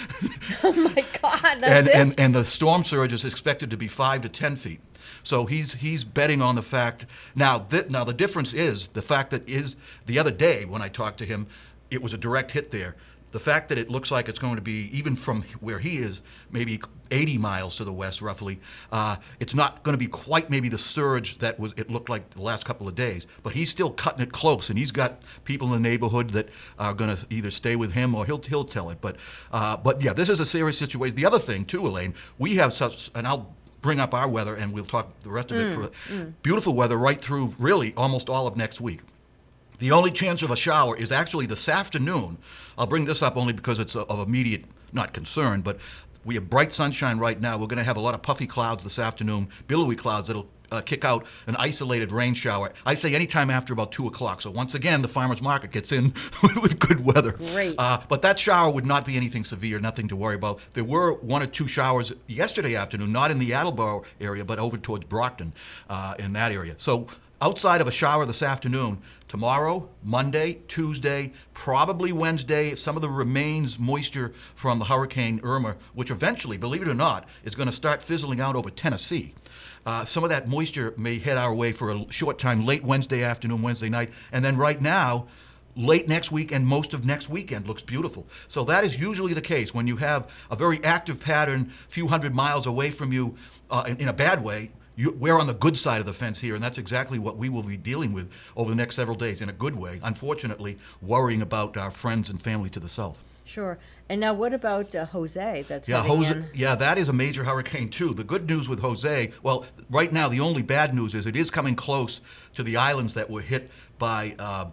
Oh my God, that's and, it. and and the storm surge is expected to be five to ten feet. So he's he's betting on the fact now. Th- now the difference is the fact that is the other day when I talked to him, it was a direct hit there. The fact that it looks like it's going to be, even from where he is, maybe eighty miles to the west, roughly, uh, it's not going to be quite maybe the surge that was it looked like the last couple of days. But he's still cutting it close, and he's got people in the neighborhood that are going to either stay with him or he'll he'll tell it. But uh, but yeah, this is a serious situation. The other thing too, Elaine, we have such, and I'll bring up our weather, and we'll talk the rest of Mm, it. For mm. beautiful weather right through really almost all of next week. The only chance of a shower is actually this afternoon. I'll bring this up only because it's of immediate, not concern, but we have bright sunshine right now. We're going to have a lot of puffy clouds this afternoon, billowy clouds that'll uh, kick out an isolated rain shower. I say anytime after about two o'clock. So once again, the farmer's market gets in with good weather. Great. Uh, but that shower would not be anything severe, nothing to worry about. There were one or two showers yesterday afternoon, not in the Attleboro area, but over towards Brockton uh, in that area. So outside of a shower this afternoon, tomorrow, Monday, Tuesday, probably Wednesday, some of the remains moisture from the Hurricane Irma, which eventually, believe it or not, is going to start fizzling out over Tennessee. Uh, some of that moisture may head our way for a short time, late Wednesday afternoon, Wednesday night. And then right now, late next week and most of next weekend looks beautiful. So that is usually the case when you have a very active pattern a few hundred miles away from you uh, in, in a bad way. You, we're on the good side of the fence here, and that's exactly what we will be dealing with over the next several days in a good way, unfortunately worrying about our friends and family to the south. Sure. And now what about uh, Jose that's Yeah, heading Jose, in? yeah, that is a major hurricane too. The good news with Jose, well, right now the only bad news is it is coming close to the islands that were hit by uh,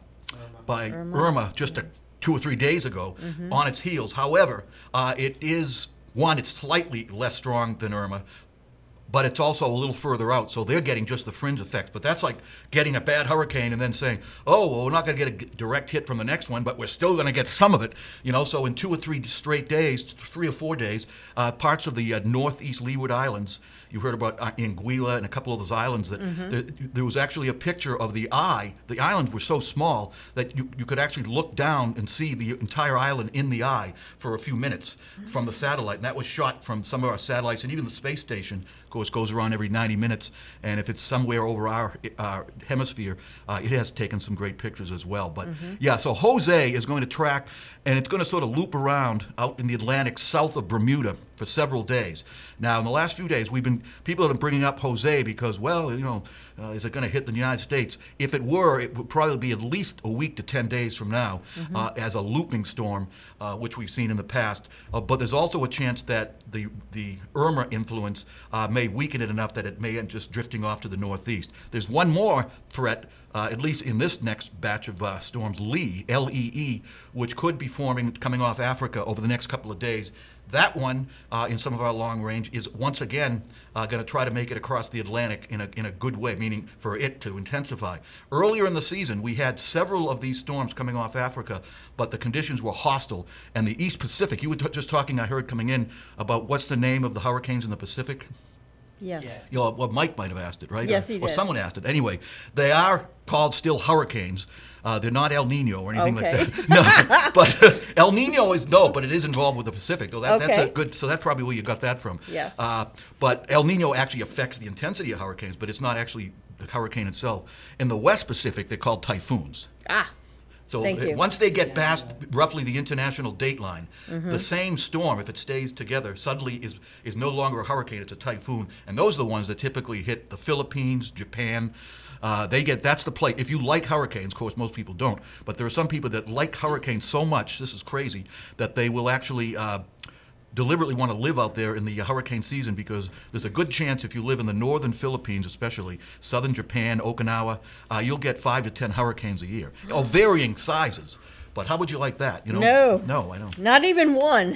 by Irma. Irma just a, two or three days ago Mhm. on its heels. However, uh, it is, one, it's slightly less strong than Irma, but it's also a little further out, so they're getting just the fringe effects. But that's like getting a bad hurricane and then saying, oh, well, we're not going to get a g- direct hit from the next one, but we're still going to get some of it. You know, so in two or three straight days, three or four days, uh, parts of the uh, northeast Leeward Islands, you heard about uh, Anguilla and a couple of those islands, that Mhm. there, there was actually a picture of the eye. The islands were so small that you, you could actually look down and see the entire island in the eye for a few minutes from the satellite. And that was shot from some of our satellites, and even the space station, of course, goes around every ninety minutes. And if it's somewhere over our, our hemisphere, uh, it has taken some great pictures as well. But Mhm. yeah, so Jose is going to track, and it's going to sort of loop around out in the Atlantic south of Bermuda for several days. Now, in the last few days, we've been people have been bringing up Jose because, well, you know, uh, is it going to hit the United States? If it were, it would probably be at least a week to ten days from now Mhm. uh, as a looping storm, uh, which we've seen in the past. Uh, but there's also a chance that the the Irma influence uh, may weaken it enough that it may end just drifting off to the northeast. There's one more threat, uh, at least in this next batch of uh, storms, Lee, L E E, which could be forming, coming off Africa over the next couple of days. That one, uh, in some of our long range, is once again uh, going to try to make it across the Atlantic in a in a good way, meaning for it to intensify. Earlier in the season, we had several of these storms coming off Africa, but the conditions were hostile. And the East Pacific, you were t- just talking, I heard coming in, about what's the name of the hurricanes in the Pacific? Yes. You know, well, Mike might have asked it, right? Yes, or, he Or did. someone asked it. Anyway, they are called still hurricanes. Uh, they're not El Nino or anything Okay. like that. No, but El Nino is no, but it is involved with the Pacific. Though that, that's Okay. a good. So that's probably where you got that from. Yes. Uh, but El Nino actually affects the intensity of hurricanes, but it's not actually the hurricane itself. In the West Pacific, they're called typhoons. Ah. So Thank uh, you. once they get past roughly the international date line, Mhm. the same storm, if it stays together, suddenly is is no longer a hurricane; it's a typhoon. And those are the ones that typically hit the Philippines, Japan. Uh, they get that's the plate. If you like hurricanes, of course, most people don't, but there are some people that like hurricanes so much. This is crazy that they will actually. Uh, deliberately want to live out there in the uh, hurricane season because there's a good chance if you live in the northern Philippines, especially southern Japan, Okinawa, uh, you'll get five to ten hurricanes a year, of varying sizes. But how would you like that? You know? No. No, I know. Not even one.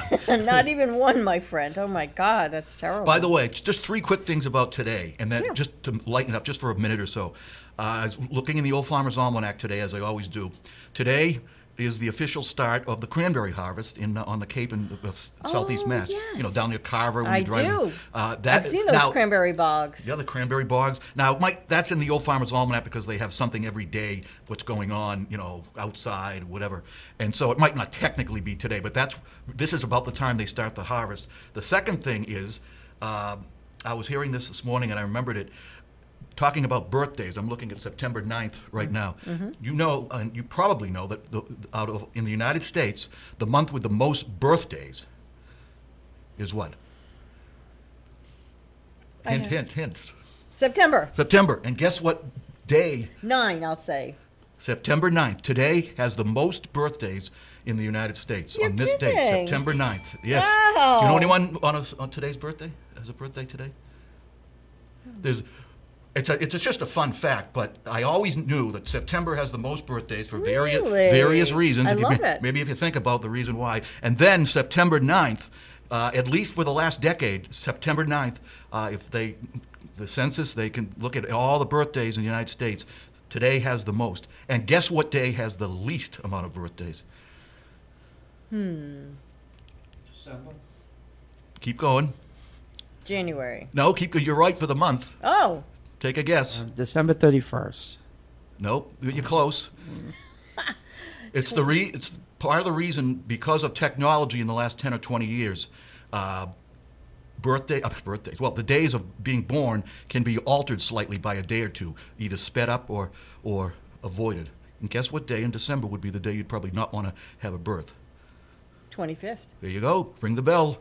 Not even one, my friend. Oh my God, that's terrible. By the way, just three quick things about today, and then just to lighten it up just for a minute or so. Uh, I was looking in the Old Farmer's Almanac today, as I always do. Today is the official start of the cranberry harvest in uh, on the Cape in uh, Southeast Oh, Mass. yes. You know, down near Carver. When I you drive do. Uh, that, I've seen those now, cranberry bogs. Yeah, the cranberry bogs. Now, Mike, that's in the Old Farmer's Almanac because they have something every day, what's going on, you know, outside, whatever. And so it might not technically be today, but that's this is about the time they start the harvest. The second thing is, uh, I was hearing this this morning and I remembered it. Talking about birthdays, I'm looking at September ninth right now. Mhm. You know, and you probably know that the, out of in the United States, the month with the most birthdays is what? I Hint, have- hint, hint. September. September. And guess what day? Nine, I'll say. September ninth. Today has the most birthdays in the United States You're on this date, kidding. September ninth. Yes. Wow. Do you know anyone on, a, on today's birthday? Has a birthday today? There's, it's, a, it's just a fun fact, but I always knew that September has the most birthdays for various Really? various reasons. I If you love may- it. Maybe if you think about the reason why. And then September ninth, uh, at least for the last decade, September ninth, uh, if they, the census, they can look at all the birthdays in the United States. Today has the most. And guess what day has the least amount of birthdays? Hmm. December. Keep going. January. No, keep go- you're right for the month. Oh. Take a guess. December thirty-first. Nope, you're close. It's the re- it's part of the reason because of technology in the last ten or twenty years. Uh, birthday uh, birthdays. Well, the days of being born can be altered slightly by a day or two, either sped up or or avoided. And guess what day in December would be the day you'd probably not want to have a birth? twenty-fifth. There you go. Ring the bell.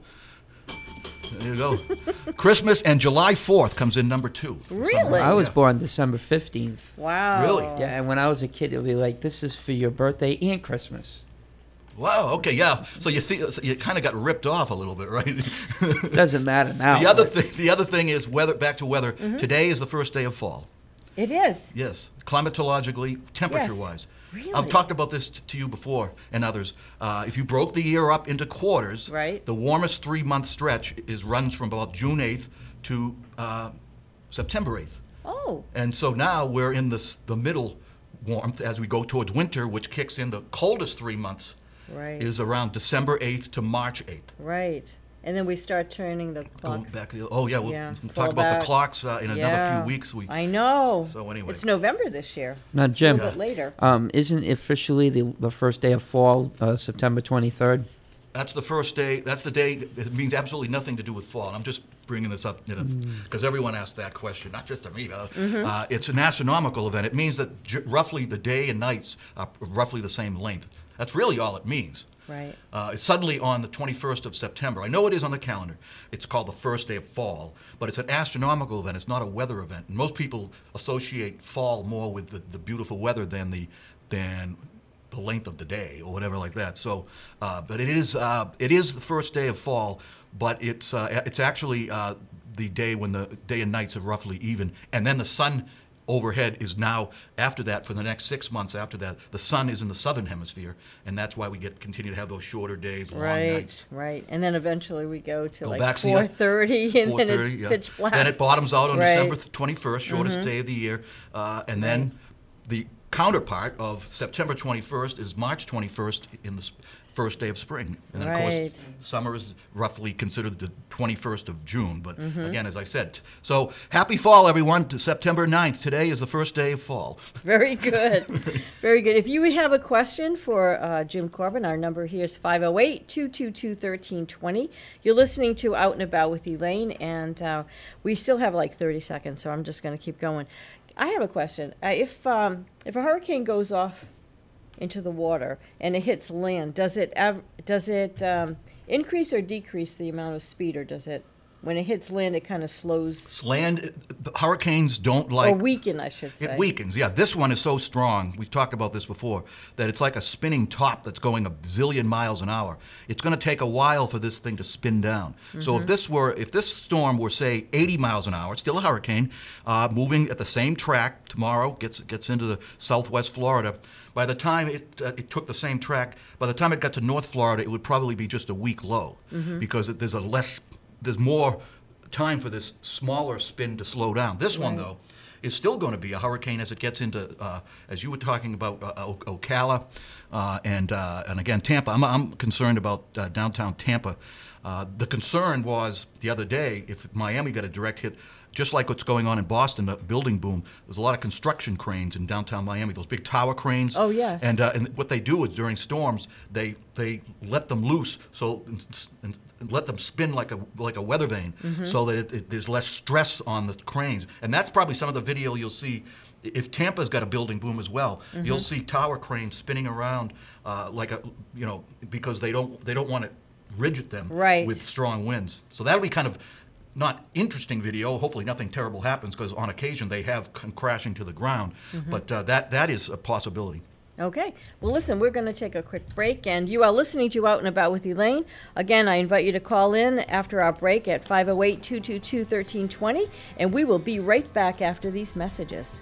There you go. Christmas and July fourth comes in number two. Really? I was Yeah. born December fifteenth. Wow. Really? Yeah, and when I was a kid, it would be like, this is for your birthday and Christmas. Wow. Okay. Yeah. So you feel so you kind of got ripped off a little bit, right? Doesn't matter now. The other but- thing. The other thing is weather. Back to weather. Mhm. Today is the first day of fall. It is. Yes. Climatologically, temperature-wise. Really? I've talked about this t- to you before and others. Uh, if you broke the year up into quarters, right. the warmest three-month stretch is runs from about June eighth to uh, September eighth. Oh. And so now we're in this, the middle warmth as we go towards winter, which kicks in the coldest three months. Right. Is around December eighth to March eighth. Right. And then we start turning the clocks. Back to the, oh, yeah, we'll Yeah, talk fall about back. the clocks uh, in another Yeah. few weeks. We, I know. So anyway. It's November this year. Now, It's Jim, a little bit later. Um, isn't it officially the, the first day of fall, uh, September twenty-third? That's the first day. That's the day. It means absolutely nothing to do with fall. And I'm just bringing this up because you know, Mm. everyone asked that question, not just to me. Uh, Mhm. uh, it's an astronomical event. It means that j- roughly the day and nights are roughly the same length. That's really all it means. Right. Uh, it's suddenly on the twenty-first of September. I know it is on the calendar. It's called the first day of fall, but it's an astronomical event. It's not a weather event. And most people associate fall more with the, the beautiful weather than the than the length of the day or whatever like that. So, uh, but it is uh, it is the first day of fall, but it's uh, it's actually uh, the day when the day and nights are roughly even, and then the sun overhead is now, after that, for the next six months after that, the sun is in the southern hemisphere, and that's why we get continue to have those shorter days, long Right, nights. right. And then eventually we go to Go like back, see, four thirty, and then it's 4:30, yeah. pitch black. Then it bottoms out on Right. December twenty-first, shortest Mhm. day of the year, uh, and then the counterpart of September twenty-first is March twenty-first in the s- first day of spring. And then, of Right. course, summer is roughly considered the twenty-first of June. But Mhm. again, as I said, so happy fall, everyone, to September ninth. Today is the first day of fall. Very good. Very good. If you have a question for uh, Jim Corbin, our number here is five oh eight, two two two, one three two zero. You're listening to Out and About with Elaine, and uh, we still have like thirty seconds, so I'm just going to keep going. I have a question. Uh, if um, if a hurricane goes off into the water and it hits land, does it ev- does it um, increase or decrease the amount of speed, or does it, when it hits land, it kind of slows Land, hurricanes don't like... or weaken, I should say? It weakens, yeah. This one is so strong, we've talked about this before, that it's like a spinning top that's going a zillion miles an hour. It's going to take a while for this thing to spin down. So if Mhm. this were, if this storm were, say, eighty miles an hour, it's still a hurricane, uh, moving at the same track tomorrow, gets gets into the southwest Florida. By the time it uh, it took the same track, by the time it got to North Florida, it would probably be just a week low, Mhm. because it, there's a less, there's more time for this smaller spin to slow down. This one, Right. though, is still going to be a hurricane as it gets into, uh, as you were talking about, uh, o- Ocala, uh, and uh, and again Tampa. I'm, I'm concerned about uh, downtown Tampa. Uh, the concern was the other day, if Miami got a direct hit, just like what's going on in Boston, the building boom. There's a lot of construction cranes in downtown Miami. Those big tower cranes. Oh, yes. And uh, and what they do is during storms, they they let them loose, so and, and let them spin like a like a weather vane, Mhm. so that it, it, there's less stress on the cranes. And that's probably some of the video you'll see. If Tampa's got a building boom as well, you'll Mhm. see tower cranes spinning around uh, like a you know because they don't they don't want to rigid them Right. with strong winds. So that'll be kind of not interesting video. Hopefully nothing terrible happens, because on occasion they have come crashing to the ground. Mhm. But uh, that that is a possibility. Okay. Well, listen, we're going to take a quick break, and you are listening to Out and About with Elaine. Again, I invite you to call in after our break at five oh eight, two two two, one three two zero, and we will be right back after these messages.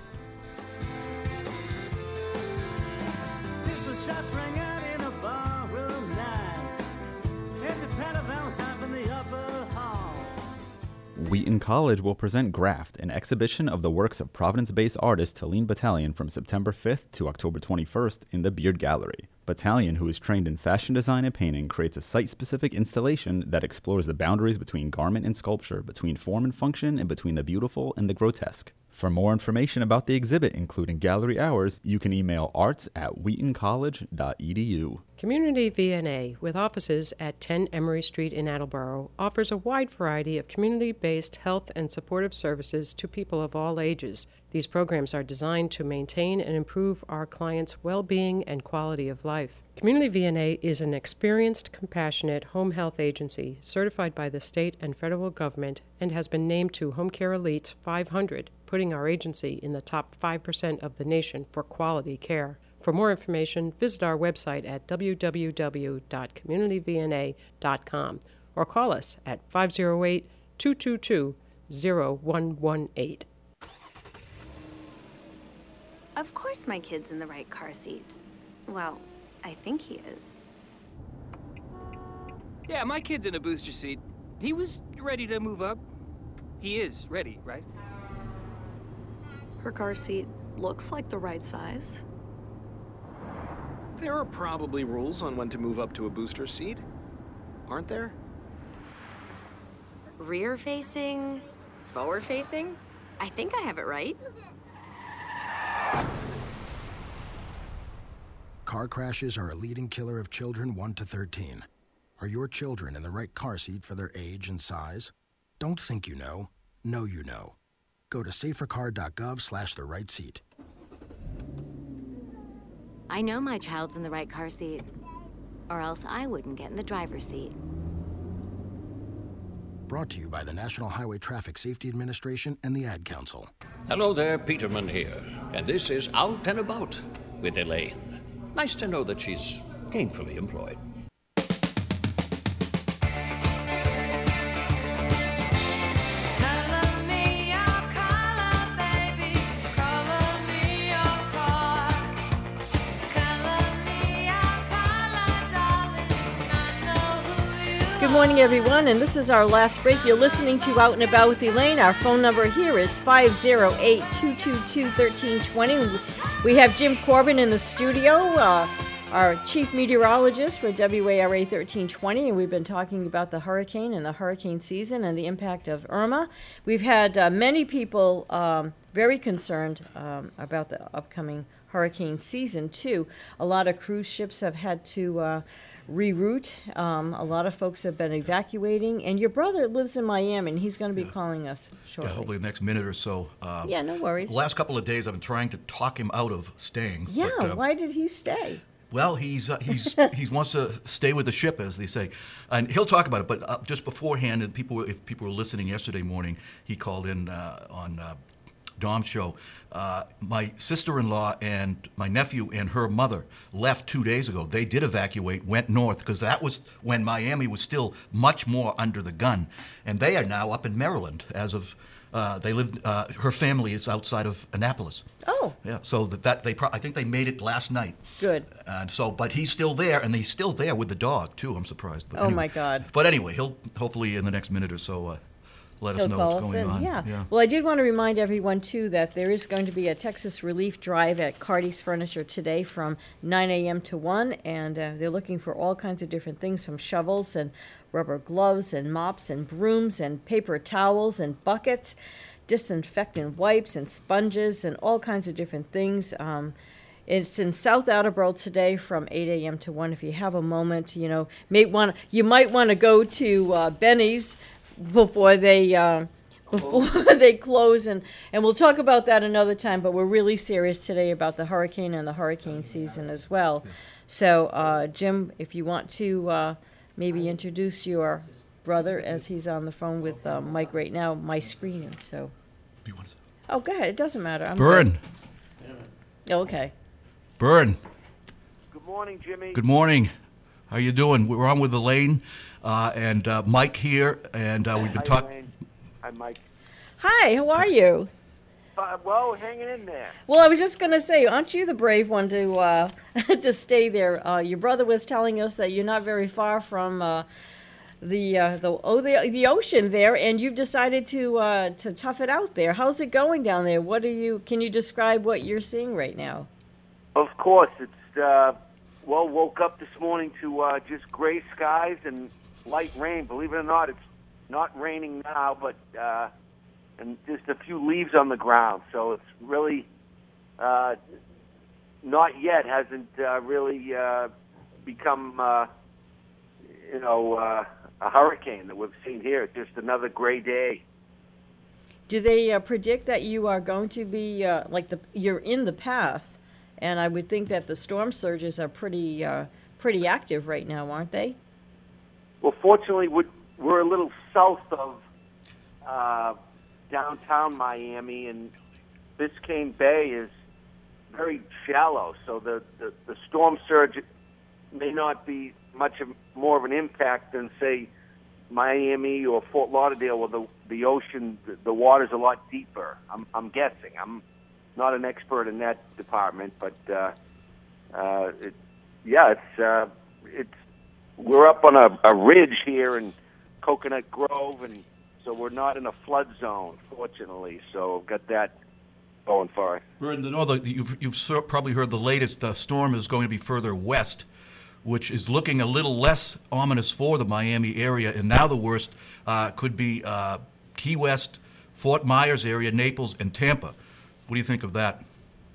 If the shots rang out in a barroom night, there's a pat of Valentine from the upper hall. Wheaton College will present Graft, an exhibition of the works of Providence-based artist Helene Battalion from September fifth to October twenty-first in the Beard Gallery. Battalion, who is trained in fashion design and painting, creates a site-specific installation that explores the boundaries between garment and sculpture, between form and function, and between the beautiful and the grotesque. For more information about the exhibit, including gallery hours, you can email arts at wheaton college dot e d u. Community V N A, with offices at ten Emory Street in Attleboro, offers a wide variety of community-based health and supportive services to people of all ages. These programs are designed to maintain and improve our clients' well-being and quality of life. Community V N A is an experienced, compassionate home health agency certified by the state and federal government and has been named to Home Care Elite's five hundred, putting our agency in the top five percent of the nation for quality care. For more information, visit our website at w w w dot community v n a dot com or call us at five oh eight, two two two, oh one one eight. Of course my kid's in the right car seat. Well, I think he is. Yeah, my kid's in a booster seat. He was ready to move up. He is ready, right? Her car seat looks like the right size. There are probably rules on when to move up to a booster seat, aren't there? Rear facing, forward facing. I think I have it right. Car crashes are a leading killer of children one to thirteen. Are your children in the right car seat for their age and size? Don't think you know. Know you know. Go to safercar dot gov slash the right seat. I know my child's in the right car seat, or else I wouldn't get in the driver's seat. Brought to you by the National Highway Traffic Safety Administration and the Ad Council. Hello there, Peterman here, and this is Out and About with Elaine. Nice to know that she's gainfully employed. Good morning, everyone, and this is our last break. You're listening to Out and About with Elaine. Our phone number here is five oh eight, two two two, one three two zero. We have Jim Corbin in the studio, uh, our chief meteorologist for W A R A thirteen twenty, and we've been talking about the hurricane and the hurricane season and the impact of Irma. We've had uh, many people um, very concerned um, about the upcoming hurricane season, too. A lot of cruise ships have had to uh, reroute. Um, a lot of folks have been evacuating, and your brother lives in Miami, and he's going to be yeah. calling us shortly. Yeah, hopefully the next minute or so. Uh, yeah, no worries. The last couple of days, I've been trying to talk him out of staying. Yeah, but, uh, why did he stay? Well, he's uh, he's he wants to stay with the ship, as they say, and he'll talk about it. But uh, just beforehand, and people, if people were listening yesterday morning, he called in uh, on uh, Dom's show. Uh, my sister-in-law and my nephew and her mother left two days ago. They did evacuate, went north, because that was when Miami was still much more under the gun. And they are now up in Maryland as of, uh, they live, uh, her family is outside of Annapolis. Oh. Yeah, so that, that they, pro- I think they made it last night. Good. And so, but he's still there, and he's still there with the dog, too. I'm surprised. But oh, anyway. my God. But anyway, he'll hopefully in the next minute or so uh, let us He'll know call what's us going in. on. Yeah. yeah. Well, I did want to remind everyone, too, that there is going to be a Texas Relief Drive at Cardi's Furniture today from nine a.m. to one, and uh, they're looking for all kinds of different things, from shovels and rubber gloves and mops and brooms and paper towels and buckets, disinfectant wipes and sponges and all kinds of different things. Um, It's in South Attleboro today from eight a.m. to one. If you have a moment, you know, may want you might want to go to uh, Benny's before they uh, before they close, and, and we'll talk about that another time. But we're really serious today about the hurricane and the hurricane season as well. So, uh, Jim, if you want to uh, maybe introduce your brother, as he's on the phone with uh, Mike right now, my screener. So, oh, go ahead. It doesn't matter. I'm Burn. good. Okay. Burn. Good morning, Jimmy. Good morning. How you doing? We're on with Elaine uh, and uh, Mike here, and uh, we've been Hi, talking. Elaine. Hi, Mike. Hi, how are you? Uh, well, hanging in there. Well, I was just going to say, aren't you the brave one to uh, to stay there? Uh, your brother was telling us that you're not very far from uh, the uh, the oh the the ocean there, and you've decided to uh, to tough it out there. How's it going down there? What are you? Can you describe what you're seeing right now? Of course, it's uh, well. Woke up this morning to uh, just gray skies and light rain. Believe it or not, it's not raining now, but uh, and just a few leaves on the ground. So it's really uh, not yet hasn't uh, really uh, become uh, you know uh, a hurricane that we've seen here. It's just another gray day. Do they uh, predict that you are going to be uh, like the you're in the path? And I would think that the storm surges are pretty uh, pretty active right now, aren't they? Well, fortunately, we're, we're a little south of uh, downtown Miami, and Biscayne Bay is very shallow, so the, the, the storm surge may not be much of, more of an impact than, say, Miami or Fort Lauderdale, where the, the ocean, the, the water's a lot deeper. I'm, I'm guessing. I'm not an expert in that department, but uh, uh, it, yeah, it's uh, it's we're up on a, a ridge here in Coconut Grove, and so we're not in a flood zone, fortunately. So we've got that going for us. Right, no, the, you've you've so- probably heard the latest. The storm is going to be further west, which is looking a little less ominous for the Miami area. And now the worst uh, could be uh, Key West, Fort Myers area, Naples, and Tampa. What do you think of that?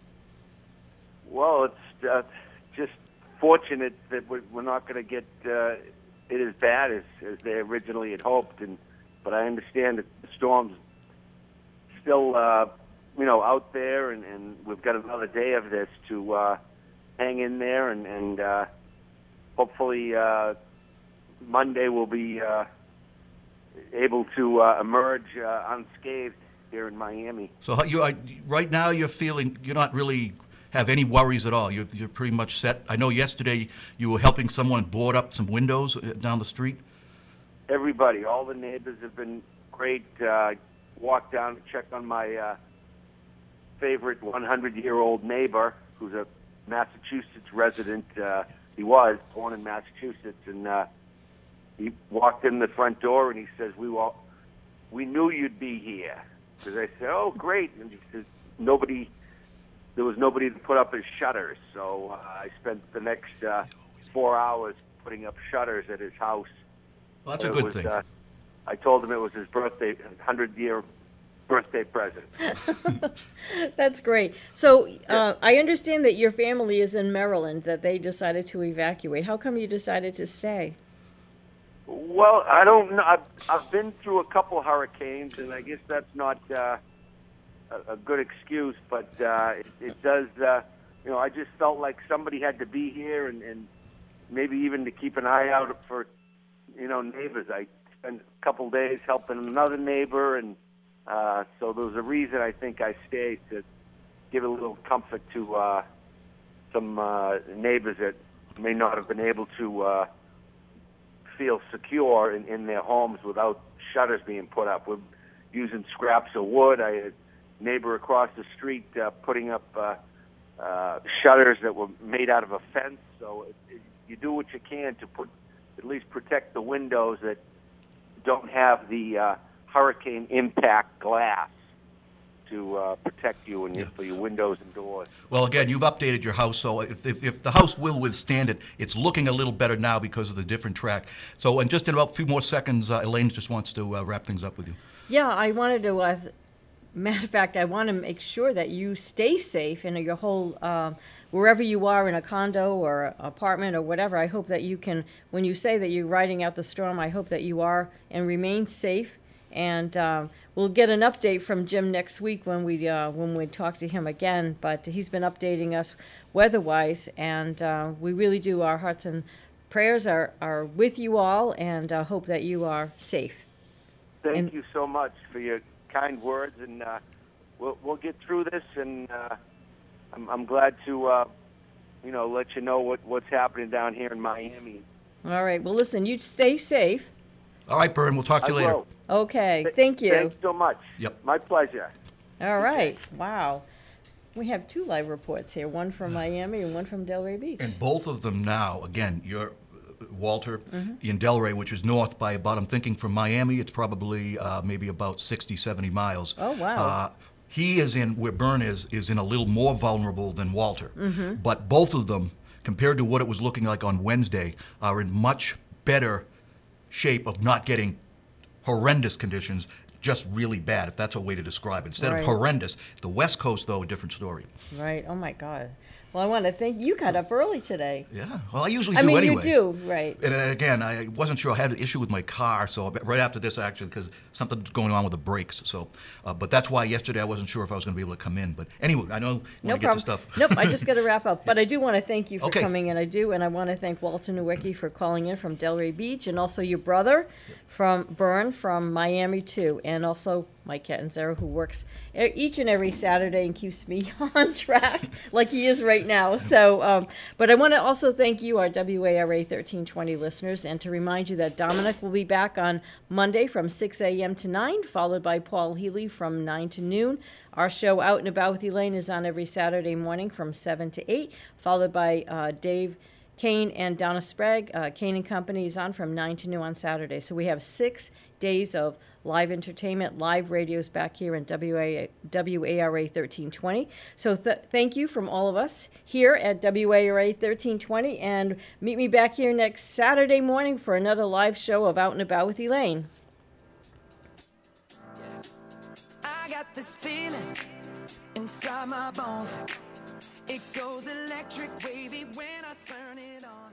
Well, it's uh, just fortunate that we're, we're not going to get uh, it as bad as, as they originally had hoped. And but I understand that the storm's still, uh, you know, out there, and, and we've got another day of this to uh, hang in there, and, and uh, hopefully uh, Monday we'll be uh, able to uh, emerge uh, unscathed here in Miami. So how you, I, right now you're feeling, you're not really have any worries at all. You're, you're pretty much set. I know yesterday you were helping someone board up some windows down the street. Everybody, all the neighbors have been great. Uh, walked down to check on my uh, favorite hundred-year-old neighbor, who's a Massachusetts resident. Uh, he was born in Massachusetts, and uh, he walked in the front door and he says, "We will, we knew you'd be here." Because I said, "Oh, great!" And he says, "Nobody, there was nobody to put up his shutters." So uh, I spent the next uh, four hours putting up shutters at his house. Well, that's a It good was, thing. Uh, I told him it was his birthday, hundred-year birthday present. That's great. So uh, I understand that your family is in Maryland, that they decided to evacuate. How come you decided to stay? Well, I don't know. I've, I've been through a couple hurricanes, and I guess that's not uh, a, a good excuse, but uh, it, it does, uh, you know, I just felt like somebody had to be here, and, and maybe even to keep an eye out for, you know, neighbors. I spent a couple days helping another neighbor, and uh, so there was a reason I think I stayed, to give a little comfort to uh, some uh, neighbors that may not have been able to uh, feel secure in, in their homes without shutters being put up. We're using scraps of wood. I had a neighbor across the street uh, putting up uh, uh, shutters that were made out of a fence. So it, it, you do what you can to put, at least protect the windows that don't have the uh, hurricane impact glass to uh, protect you and your, for your windows and doors. Well, again, you've updated your house, so if, if, if the house will withstand it, it's looking a little better now because of the different track. So, and just in about a few more seconds, uh, Elaine just wants to uh, wrap things up with you. Yeah, I wanted to, uh, matter of fact, I want to make sure that you stay safe in your whole, um, wherever you are in a condo or apartment or whatever. I hope that you can, when you say that you're riding out the storm, I hope that you are and remain safe. And um, we'll get an update from Jim next week when we uh, when we talk to him again. But he's been updating us weather-wise, and uh, we really do. Our hearts and prayers are, are with you all, and uh, hope that you are safe. Thank and, you so much for your kind words, and uh, we'll we'll get through this. And uh, I'm I'm glad to uh, you know let you know what, what's happening down here in Miami. All right. Well, listen. You stay safe. All right, Bern. We'll talk to you I later. will. Okay, thank you. Thanks so much. Yep. My pleasure. All right. Wow. We have two live reports here, one from Miami and one from Delray Beach. And both of them now, again, you're uh, Walter Mhm. in Delray, which is north by about, I'm thinking from Miami, it's probably uh, maybe about sixty, seventy miles. Oh, wow. Uh, he is in, where Bern is, is in a little more vulnerable than Walter. Mhm. But both of them, compared to what it was looking like on Wednesday, are in much better shape of not getting horrendous conditions. just really bad, if that's a way to describe it, instead Right. of horrendous. The West Coast, though, a different story. Right. Oh my God. Well, I want to thank you. Got up early today. Yeah. Well, I usually I do mean, anyway. you do, right? And uh, again, I wasn't sure. I had an issue with my car, so right after this, actually, because something's going on with the brakes. So, uh, but that's why yesterday I wasn't sure if I was going to be able to come in. But anyway, I know when No I get problem. to stuff. Nope, I just got to wrap up. But I do want to thank you for Okay. coming in. I do, and I want to thank Walter Nowicki for calling in from Delray Beach, and also your brother from Byrne from Miami too, and also Mike Catanzaro, who works e- each and every Saturday and keeps me on track like he is right now. So, um, but I want to also thank you, our W A R A thirteen twenty listeners, and to remind you that Dominic will be back on Monday from six a.m. to nine, followed by Paul Healy from nine to noon. Our show Out and About with Elaine is on every Saturday morning from seven to eight, followed by uh, Dave Kane and Donna Sprague. Uh, Kane and Company is on from nine to noon on Saturday. So we have six days of live entertainment, live radios back here in W A, W A R A thirteen twenty. So th- thank you from all of us here at W A R A thirteen twenty, and meet me back here next Saturday morning for another live show of Out and About with Elaine. I got this feeling inside my bones. It goes electric wavy when I turn it on.